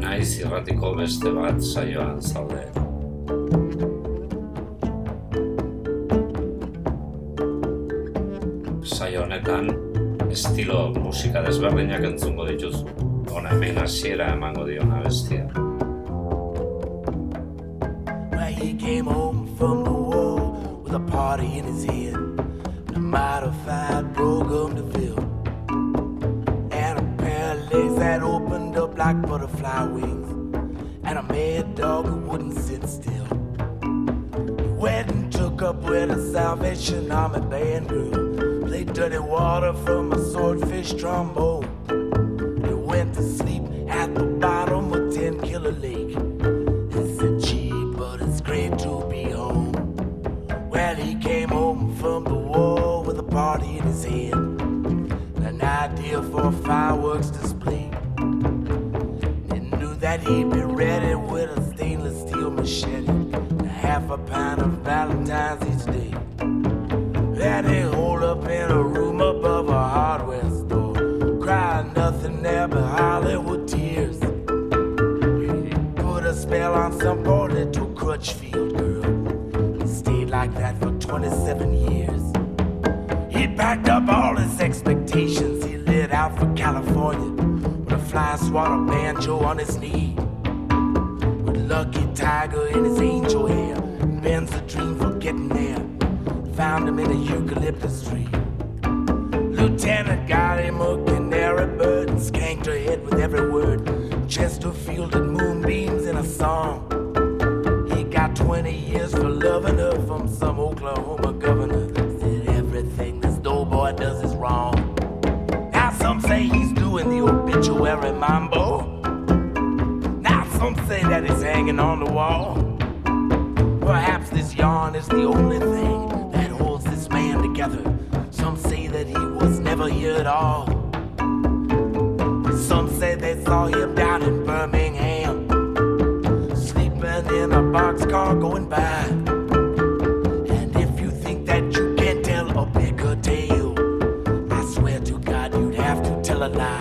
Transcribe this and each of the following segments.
naiz irratiko beste bat saioan zaude. Saio honetan, estilo musika desberdinak entzungo dituzu. Hona hemen hasiera emango dion abestia. Well, he came home from the war with a party in his head, a modified program to fill, and a pair of legs that opened up like butterfly wings, and a mad dog who wouldn't sit still. He went and took up with a Salvation Army band girl, played dirty water from a swordfish trombone. He went to sleep at the bottom of 10 Killer Lake. It's a cheap, but it's great to be home. Well, he came home from the war with a party in his head, and an idea for a fireworks display. He knew that he'd be ready with a stainless steel machete and half a pound of Valentine's each day. Then he holed up in a room above a hardware store, crying nothing there but Hollywood tears. He put a spell on some poor little Crutchfield girl. He stayed like that for 27 years. He packed up all his expectations. He lit out for California with a fly swatter banjo on his knee, with Lucky Tiger in his angel hair. Ben's a dream for getting there. Found him in a eucalyptus tree. Lieutenant got him a canary bird and skanked her head with every word. Chesterfield and moonbeams in a song. He got 20 years for loving her from some Oklahoma governor. Said everything this doughboy does is wrong. Now some say he's doing the obituary mambo. Now some say that he's hanging on the wall. Perhaps this yarn is the only thing that holds this man together. Some say that he was never here at all. Some say they saw him down in Birmingham, sleeping in a boxcar going by. And if you think that you can tell a bigger tale, I swear to God you'd have to tell a lie.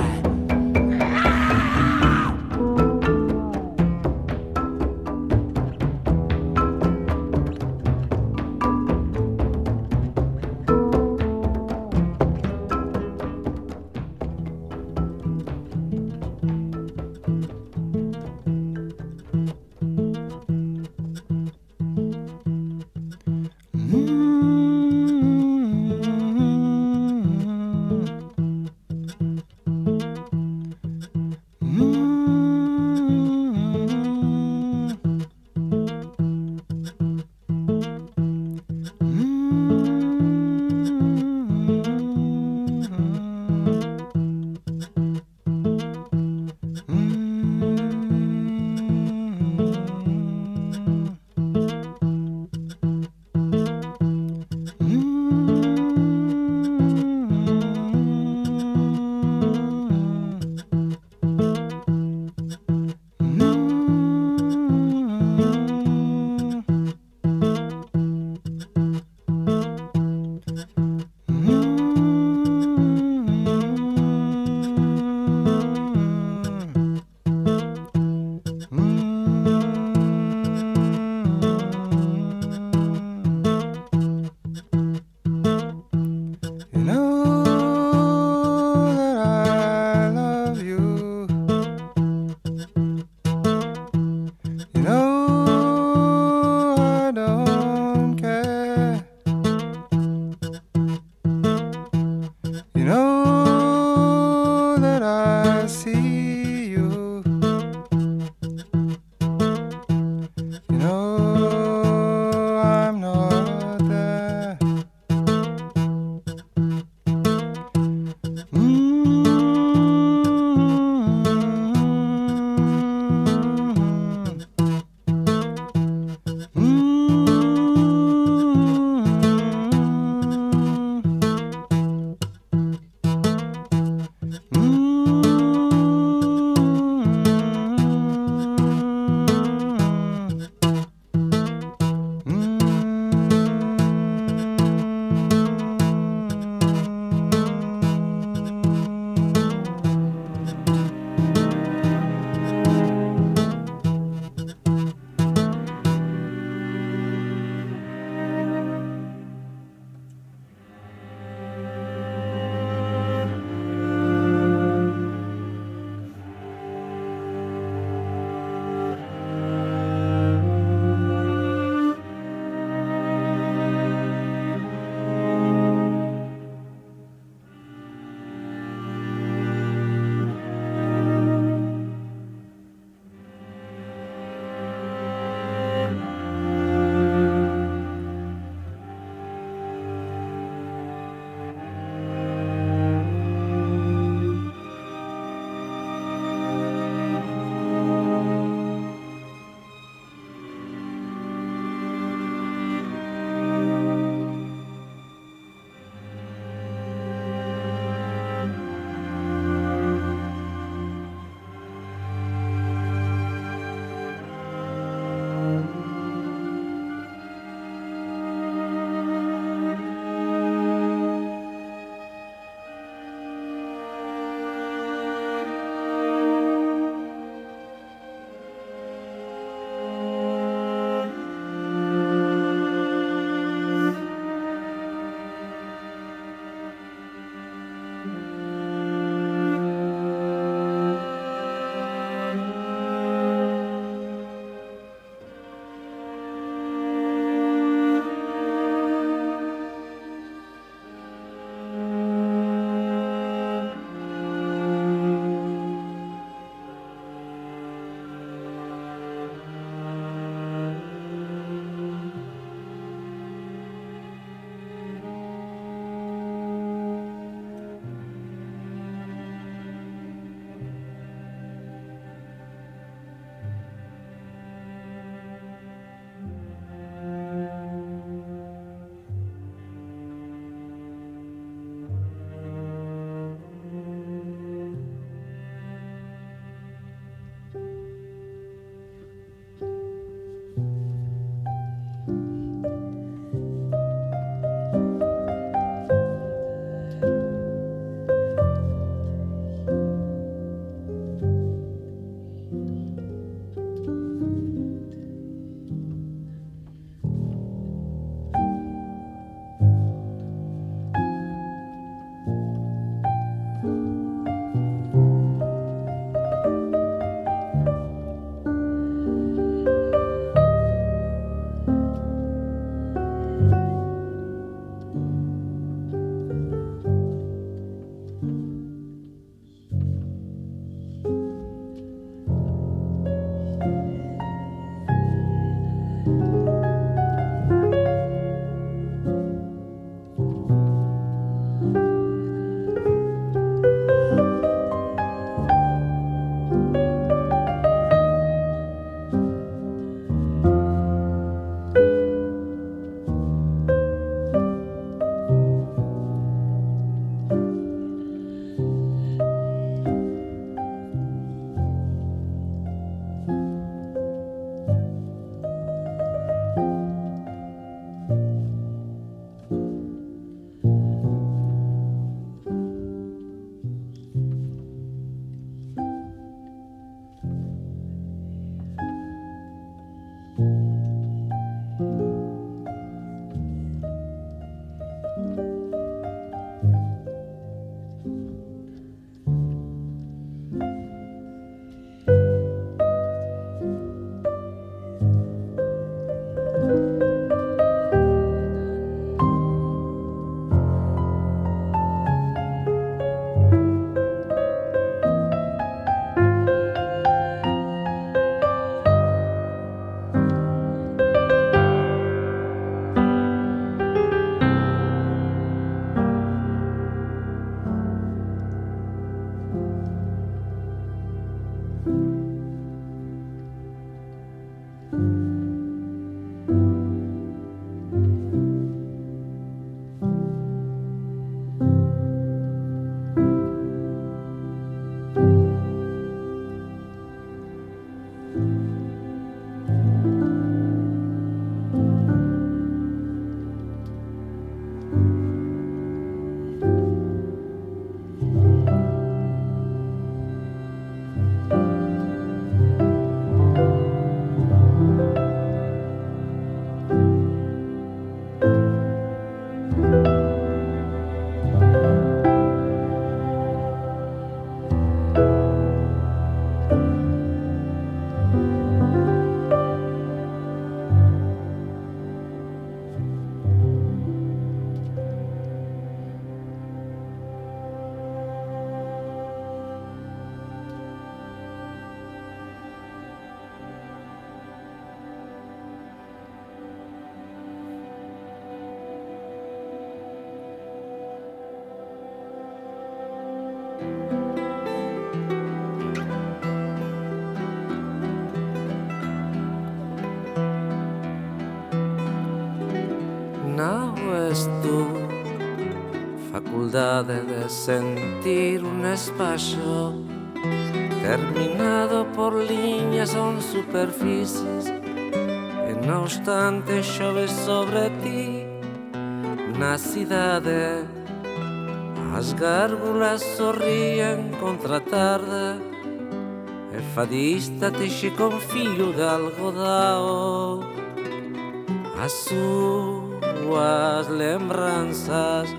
No es tu facultad de sentir un espacio terminado por líneas o superficies, e no obstante chove sobre ti na cidade. As gárgulas sorrien contra a tarde, e fadista texe con fio de algodao as súas lembranzas.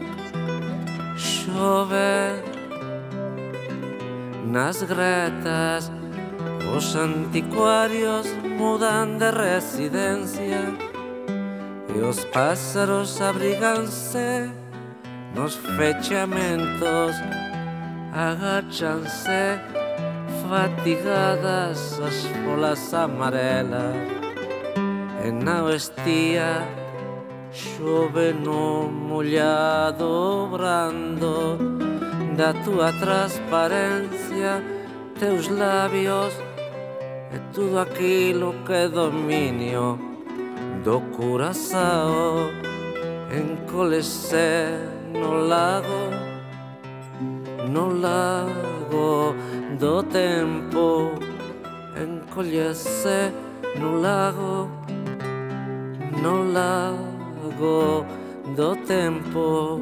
Chove nas gretas, os anticuarios mudan de residencia e os pásaros abriganse nos fechamentos, agachanse fatigadas as folas amarelas, e na estía chove no mollado brando da tua transparencia, teus labios e tudo aquilo que é dominio do Curazao. Encolese no lago do tempo, encollece no lago do tempo.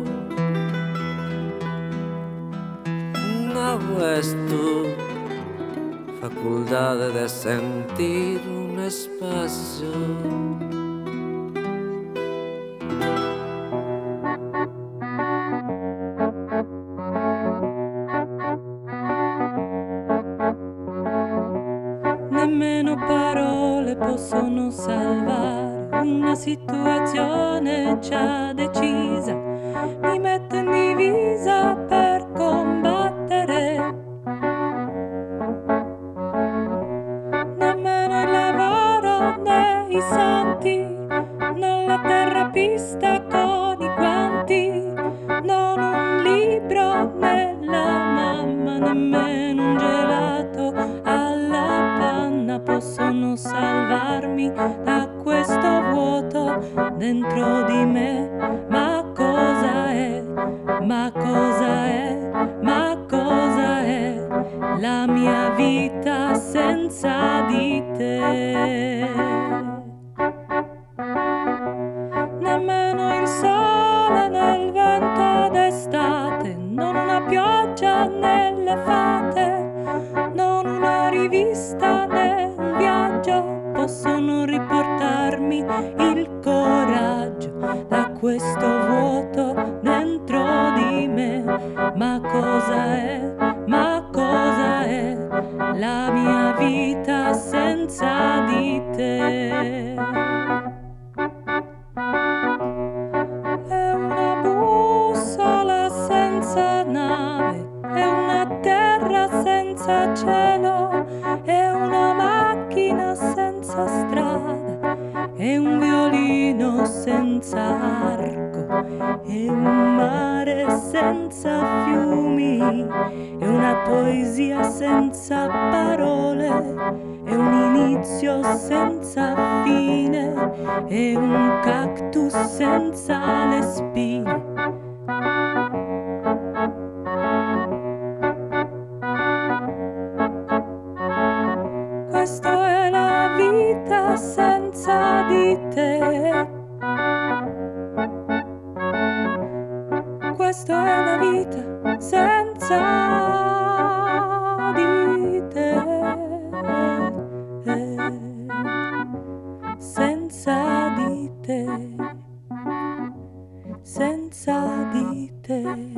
No es tu facultad de sentir un espacio. Nemmeno parole possono salvare una situazione già decisa. Mi metto in divisa per combattere. Nemmeno il lavoro né i santi, non la terapista con i guanti, non un libro né la mamma, nemmeno un gelato alla panna possono salvarmi da questo vuoto dentro di me. Ma cosa è? Ma cosa è? Ma cosa è la mia vita senza di te? Nemmeno il sole nel vento d'estate, non una pioggia nelle fate, non una rivista né un viaggio possono riportarmi il coraggio da questo vuoto dentro di me. Ma cosa è? Ma cosa è la mia vita senza di te? È una bussola senza nave, è una terra senza cielo, è una macchina senza strada, è un violino senza arco, è un mare senza fiumi, è una poesia senza parole, è un inizio senza fine, è un cactus senza le spine. Questo è la vita senza di te. Questo è la vita senza di te. Senza di te. Senza di te.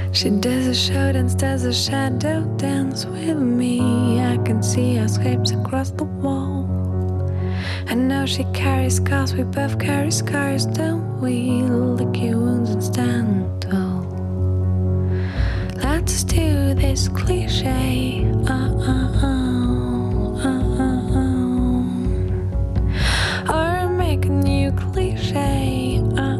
She does a show dance, does a shadow dance with me. I can see our scrapes across the wall. I know she carries scars, we both carry scars, don't we? Lick your wounds and stand tall. Let's do this cliche. Or make a new cliche.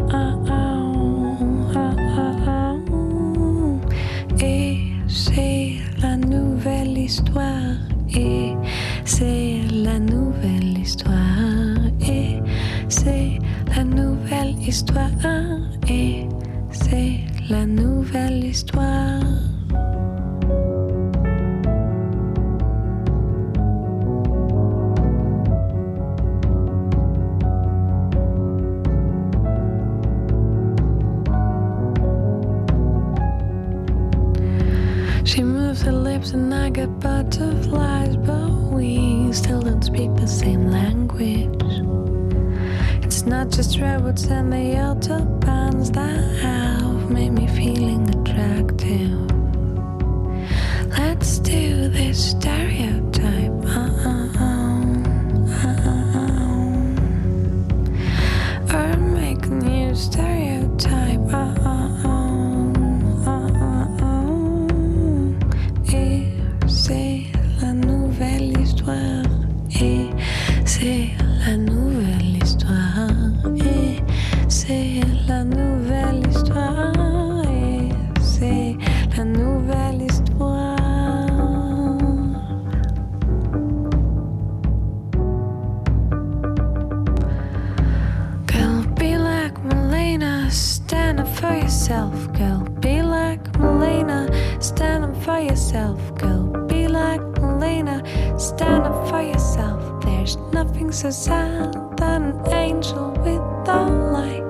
Et c'est la nouvelle histoire. Et c'est la nouvelle histoire. Et c'est la nouvelle histoire. Et c'est la nouvelle histoire. She moves her lips and I get butterflies, but we still don't speak the same language. It's not just redwoods and the autobahns that have made me feeling attractive. Let's do this stereotype. Or make a new stereotype. Et c'est la nouvelle histoire. Et c'est la nouvelle histoire. Et c'est la nouvelle histoire. Et c'est la nouvelle histoire. Girl, be like Malena, stand up for yourself. Girl, be like Malena, stand up for yourself. Girl, be like Malena, stand up for yourself. There's nothing so sad than an angel without light.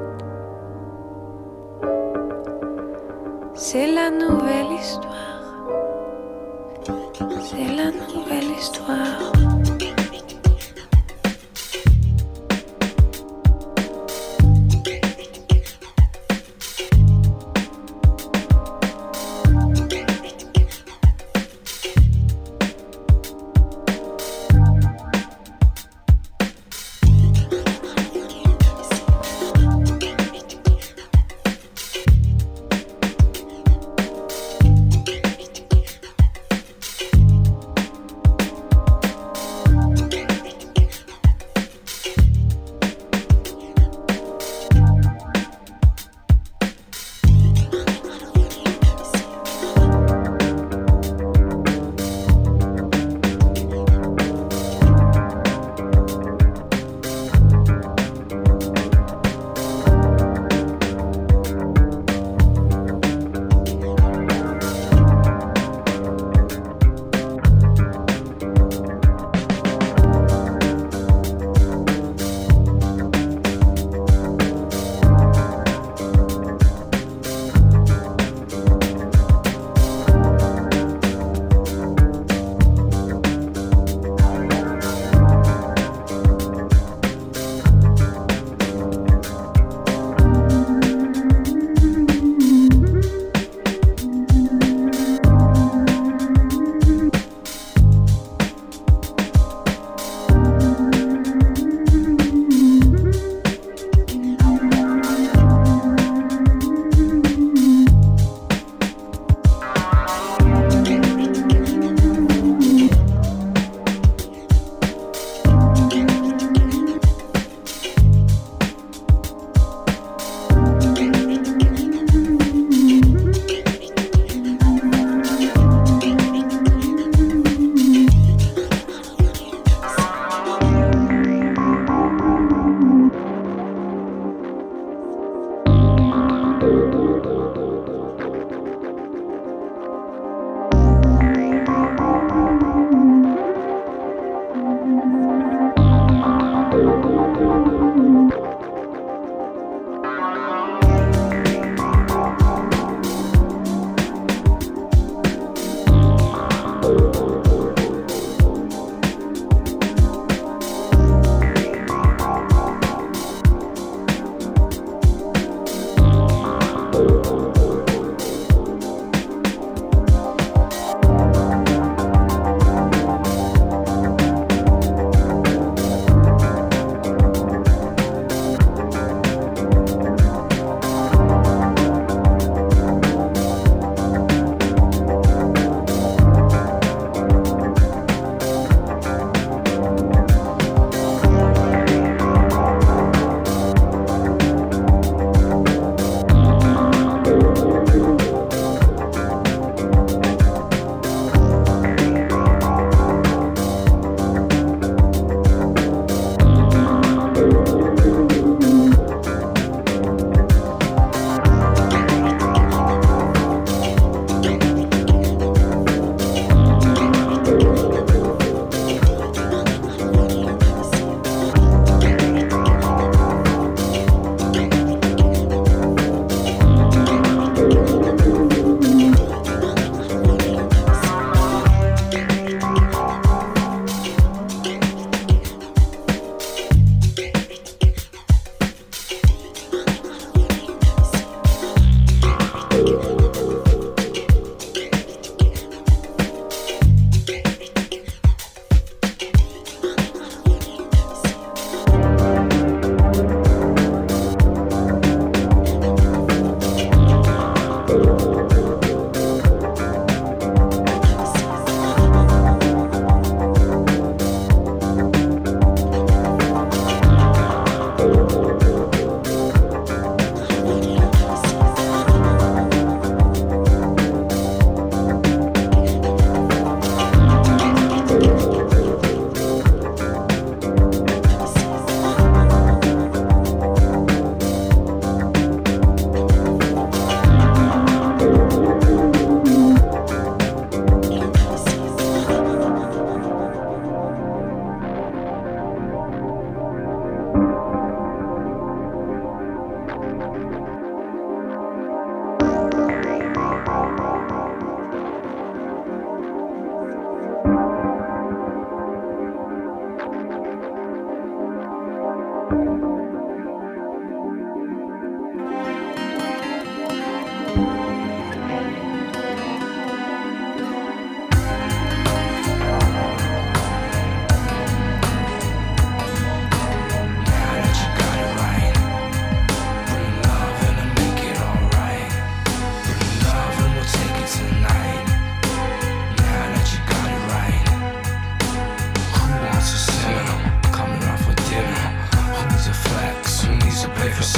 C'est la nouvelle histoire. C'est la nouvelle histoire.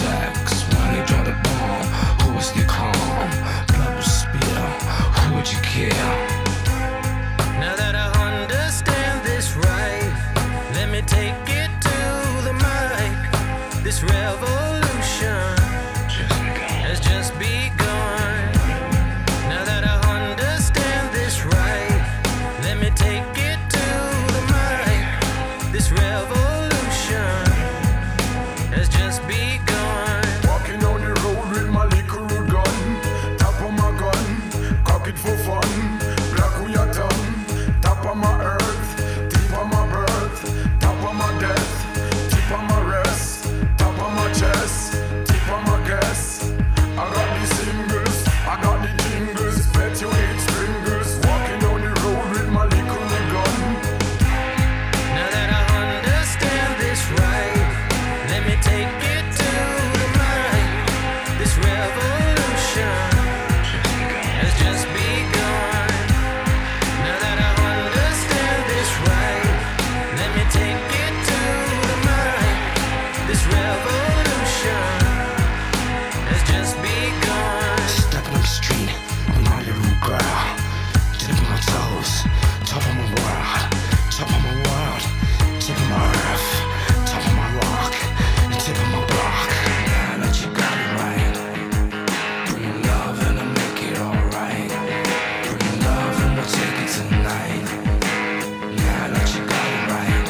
sex when they drop the bomb. Who was the calm? Blood will spill. Who would you kill? Now that I understand this right, let me take it to the mic. This revolution has just begun. Now that I understand this right, let me take it to the mic. This revolution has just begun. Walking on the road with my little gun, top of my gun, cock it for fun. Black who your tongue, top of my earth, tip of my birth, top of my death, tip of my rest, top of my chest, tip of my guess. I got the singles, I got the jingles, bet you hate stringers. Walking on the road with my little gun. Now that I understand this right, let me take it to the mic. This revolution has just begun. Now that I understand this right, let me take it to the mic. This revolution has just begun. Stepping on the street with my little girl, dipping my toes, top of my world, top of my world, tip of my earth, top of my rock, and tip of my block. Now that you got it right, bring your love and I'll make it alright. Bring your love and we'll take it tonight. Now that you got it right.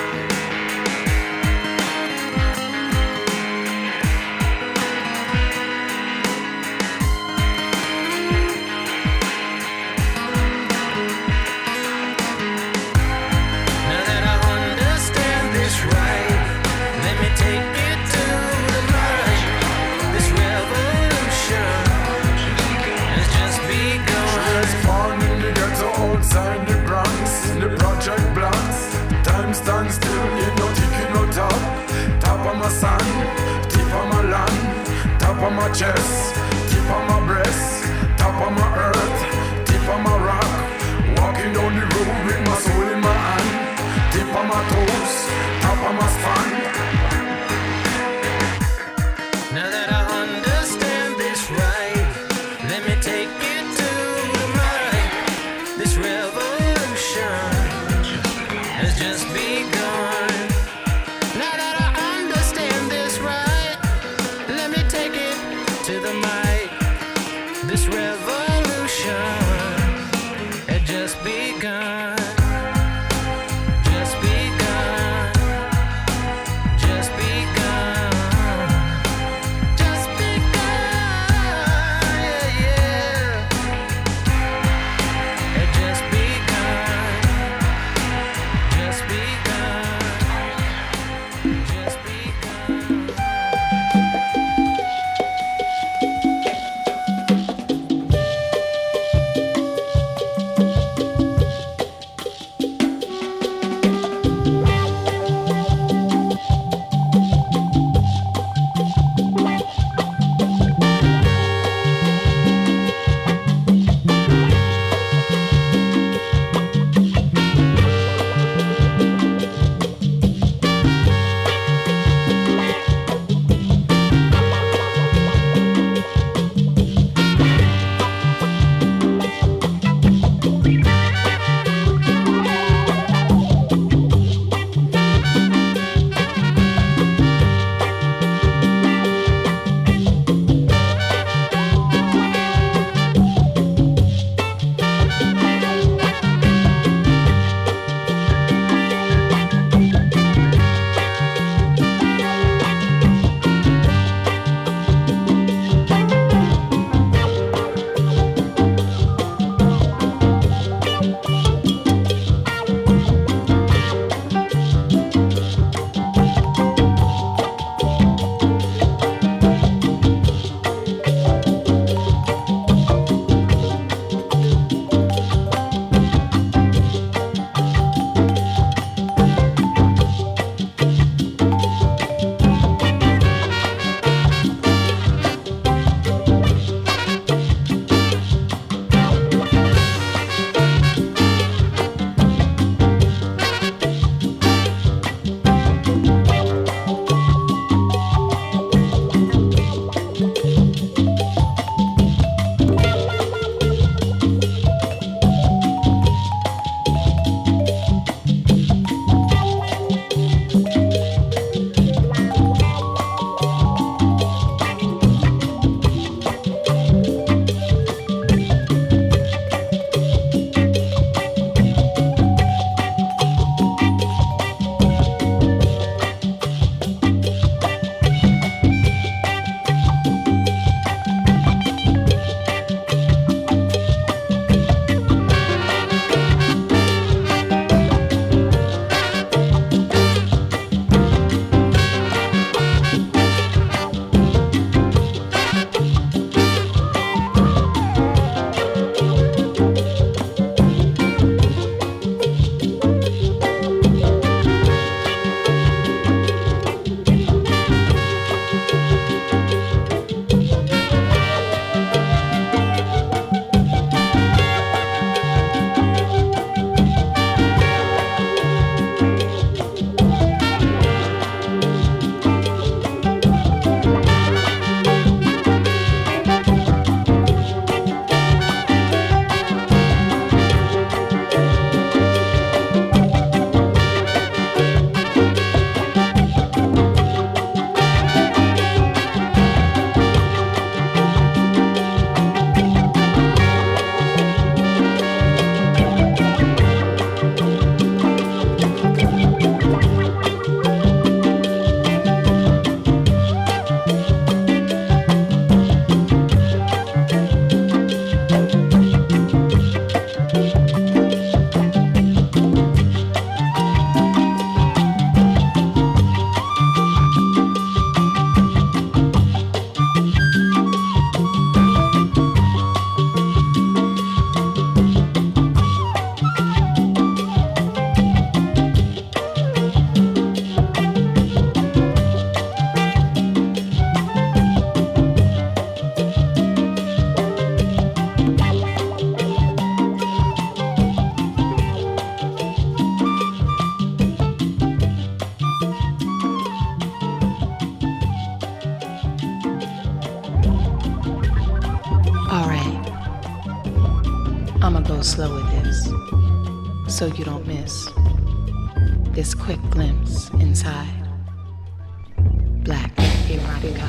Now that I understand this right, let me take it to the mic. This revolution has just begun. Born in the ghetto outside the Bronx, the project blocks. Time stands still, ain't no ticking no top. Top of my sun, tip of my land, top of my chest, tip of my breast, top of my earth, tip of my rock. Walking down the road with my soul in my hand, tip of my toes, top of my span. Now that I understand this right, let me take it to the mic. This revolution has just begun. Now that I understand this right, let me take it to the mic. This revolution had just begun. Just begun. I'ma go slow with this, so you don't miss this quick glimpse inside Black Erotica.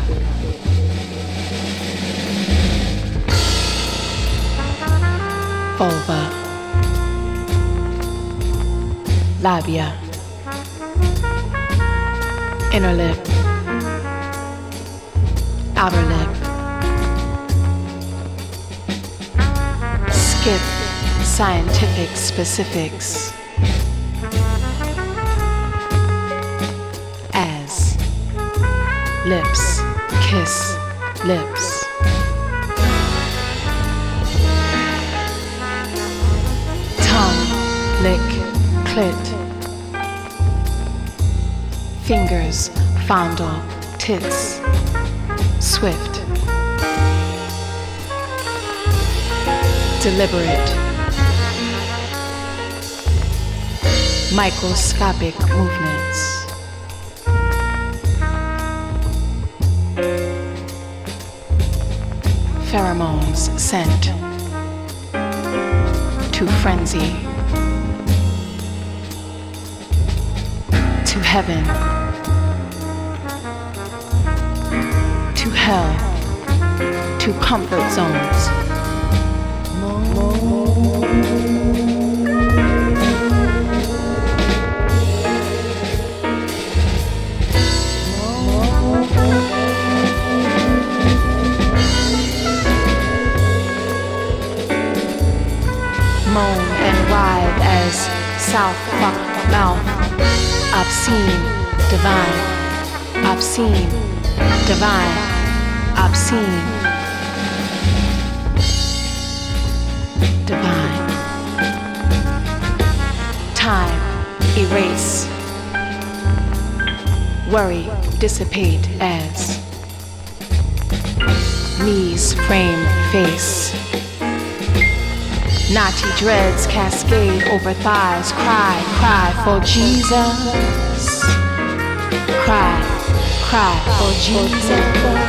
Vulva, labia, inner lip, outer lip, skip scientific specifics as lips kiss lips. Tongue lick clit. Fingers fondle tits. Swift. Deliberate. Microscopic movements. Pheromones sent to frenzy, to heaven, to hell, to comfort zones. Moan and writhe as south fuck mouth. Obscene, divine. Obscene, divine. Obscene, divine. Time, erase. Worry, dissipate as knees frame face. Nazi dreads cascade over thighs. Cry, cry for Jesus. Cry, cry for Jesus.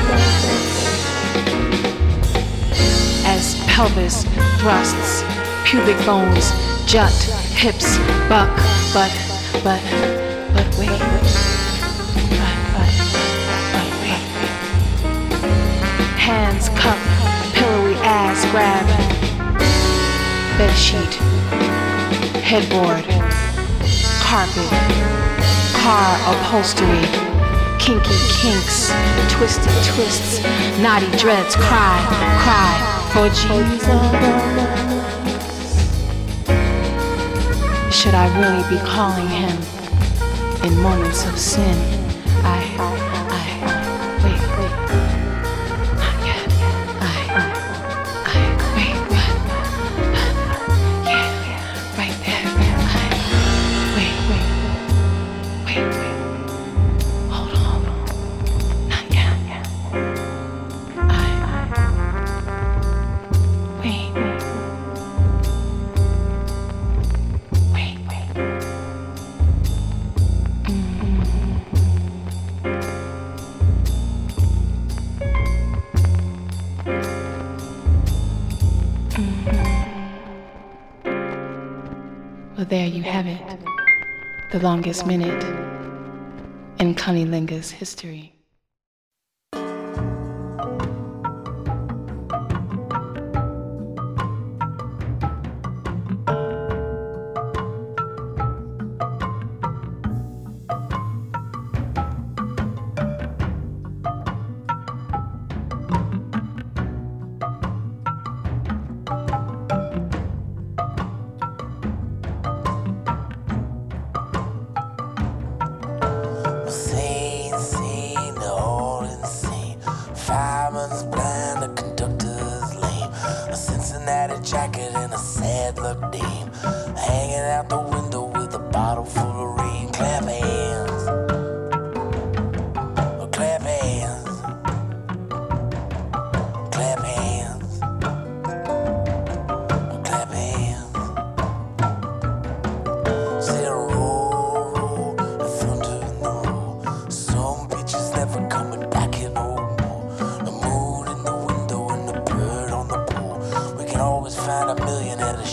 As pelvis thrusts, pubic bones jut, hips buck, but wait. But wait. Hands cup, pillowy ass grab. Bedsheet, headboard, carpet, car upholstery, kinky kinks, twisted twists, naughty dreads, cry, cry for Jesus. Should I really be calling him in moments of sin? Wait, not yet. Wait, what? Yeah, right there. Wait. Hold on. Not yet. Wait. Well, there you have it. The longest minute in Cunnilinga's history. Always find a million at a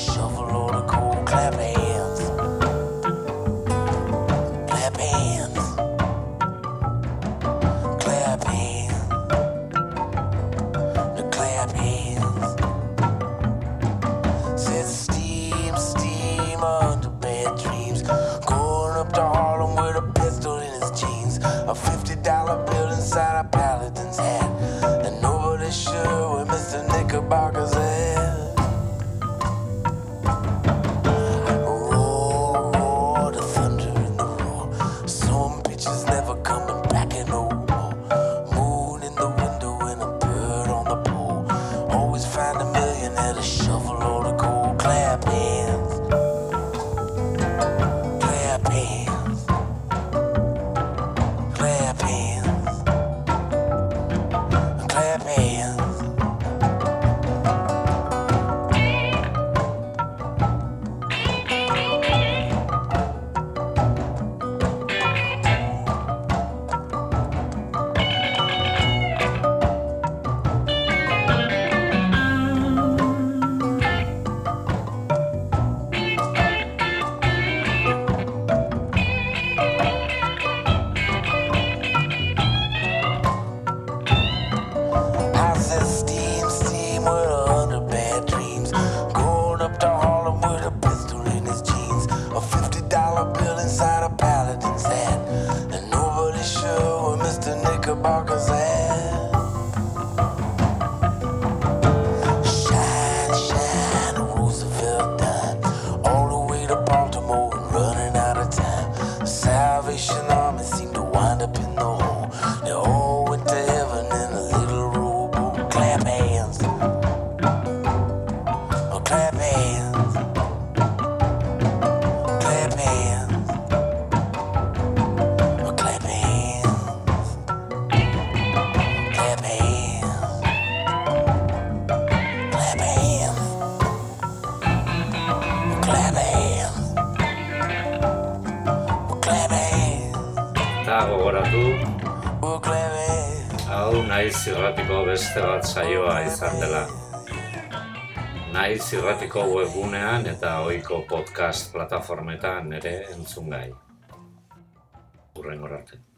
Naiz irratiko beste bat saioa izan dela. Naiz irratiko webgunean eta ohiko podcast plataformetan ere entzungai. Hurrengora arte.